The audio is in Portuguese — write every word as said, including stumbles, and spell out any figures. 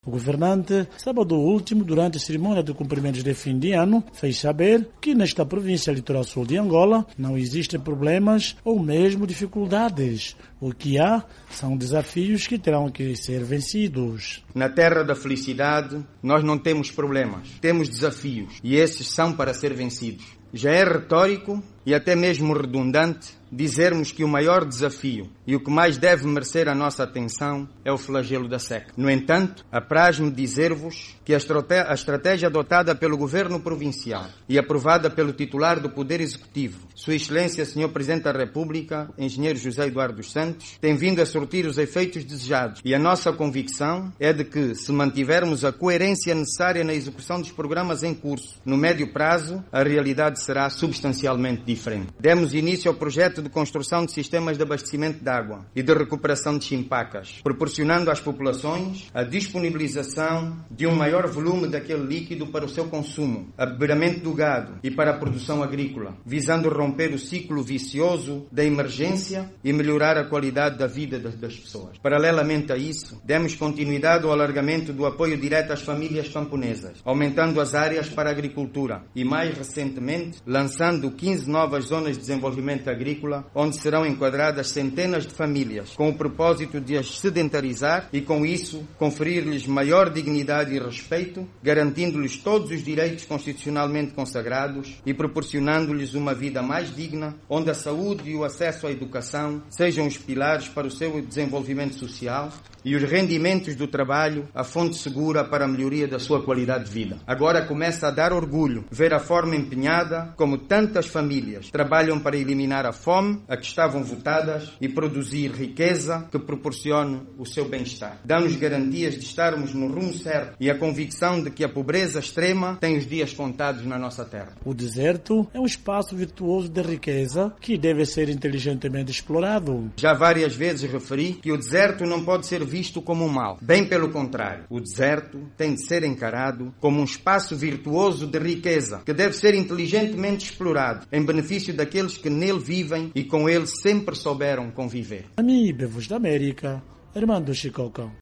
O governante, sábado último, durante a cerimônia de cumprimentos de fim de ano, fez saber que nesta província litoral sul de Angola não existem problemas ou mesmo dificuldades. O que há são desafios que terão que ser vencidos. Na terra da felicidade, nós não temos problemas, temos desafios e esses são para ser vencidos. Já é retórico e até mesmo redundante dizermos que o maior desafio e o que mais deve merecer a nossa atenção é o flagelo da seca. No entanto, apraz-me dizer-vos que a estratégia adotada pelo Governo Provincial e aprovada pelo titular do Poder Executivo, Sua Excelência Senhor Presidente da República, Engenheiro José Eduardo dos Santos, tem vindo a surtir os efeitos desejados e a nossa convicção é de que, se mantivermos a coerência necessária na execução dos programas em curso, no médio prazo, a realidade será substancialmente diferente. Demos início ao projeto de construção de sistemas de abastecimento de água e de recuperação de chimpacas, proporcionando às populações a disponibilização de um maior volume daquele líquido para o seu consumo, abeberamento do gado e para a produção agrícola, visando romper o ciclo vicioso da emergência e melhorar a qualidade da vida das pessoas. Paralelamente a isso, demos continuidade ao alargamento do apoio direto às famílias camponesas, aumentando as áreas para a agricultura e, mais recentemente, lançando quinze novas zonas de desenvolvimento agrícola, onde serão enquadradas centenas de famílias, com o propósito de as sedentarizar e, com isso, conferir-lhes maior dignidade e respeito, garantindo-lhes todos os direitos constitucionalmente consagrados e proporcionando-lhes uma vida mais digna, onde a saúde e o acesso à educação sejam os pilares para o seu desenvolvimento social e os rendimentos do trabalho a fonte segura para a melhoria da sua qualidade de vida. Agora começa a dar orgulho ver a forma empenhada como tantas famílias trabalham para eliminar a fome a que estavam votadas e produzir riqueza que proporcione o seu bem-estar. Dá-nos garantias de estarmos no rumo certo e a convicção de que a pobreza extrema tem os dias contados na nossa terra. O deserto é um espaço virtuoso de riqueza que deve ser inteligentemente explorado. Já várias vezes referi que o deserto não pode ser visto como um mal. Bem pelo contrário, o deserto tem de ser encarado como um espaço virtuoso de riqueza que deve ser inteligentemente explorado em benefício daqueles que nele vivem e com ele sempre souberam conviver. Amigos da América, Armando Chicocão.